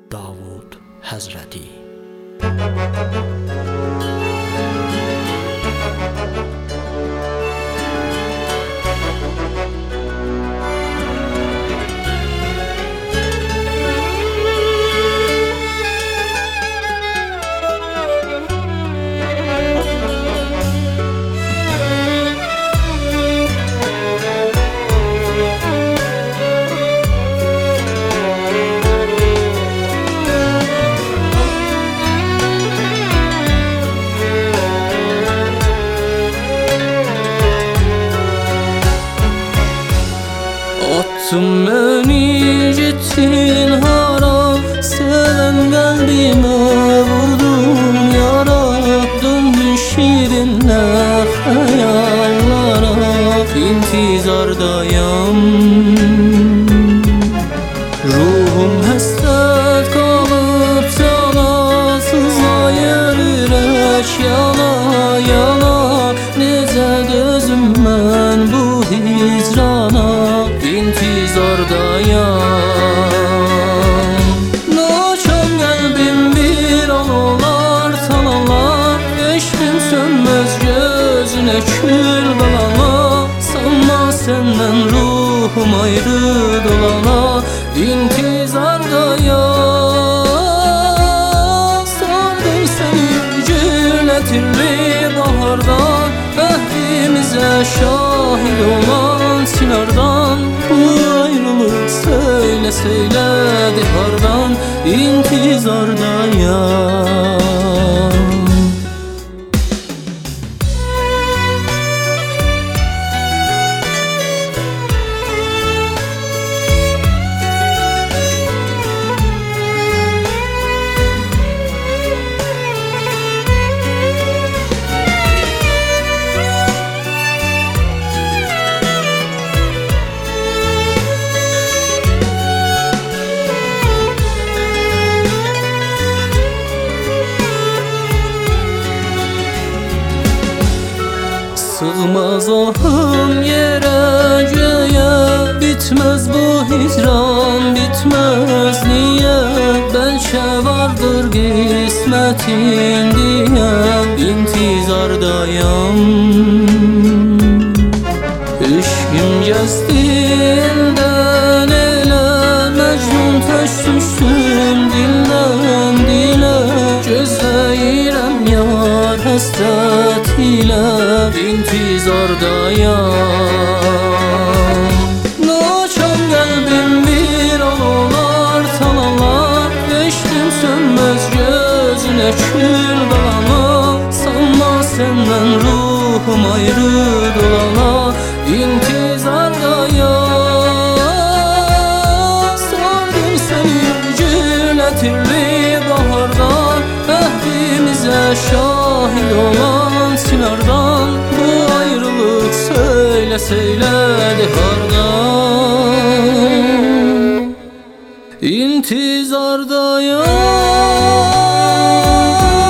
Davud Həzrəti. Attın beni gittin hara, seven kalbime vurdun yara. Döndün şirinle hayallara, intizardayım. Ruhum hasret kalıp cana, sızlayır yürek yana yana. Nece dözüm ben bu hicrana, intizardayım. Naçam kalbim bir an olar talalar, eşkim sönmez gözüne kül balana. Sanma senden ruhum ayrı dolana, intizardayım. Sardın seni cümletirli bahardan, ahdimize şahit olan sinardan. Bu ayrılık söyle söyledi hardan, intizardayım. Sığmaz ahım yere göğe, bitmez bu hicran bitmez niye? Belki vardır kısmetin diye, intizardayım. Eşkim gezdiğinden ele, Mecnun taş düştüm dilden dile. Gözleyirem yar hasret ile, intizardayım. Naçam kalbim bir an olar talalar, eşkim sönmez gözüne kül balana. Sanma senden ruhum ayrı dolana, intizardayım. Sardın seni cümletirli bahardan, ahdimize şahit olan sinardan. Bu ayrılık söyle söyledi hardan, intizardayım.